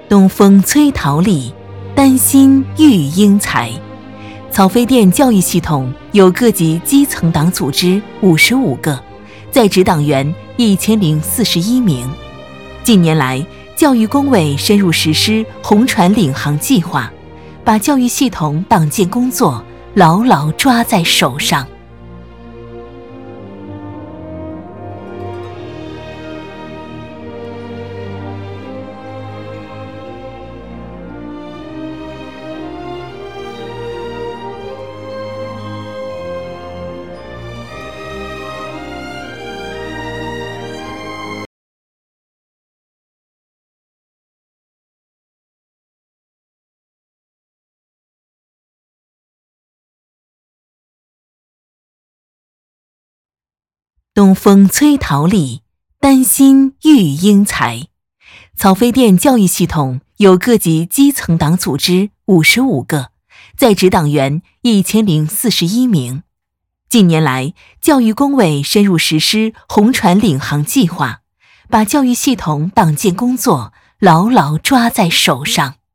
东风催桃李，丹心育英才。草飞店教育系统有各级基层党组织55个，在职党员1041名。近年来，教育工委深入实施红船领航计划，把教育系统党建工作牢牢抓在手上。东风催桃李，丹心育英才。草飞店教育系统有各级基层党组织55个，在职党员1041名。近年来，教育工委深入实施红船领航计划，把教育系统党建工作牢牢抓在手上。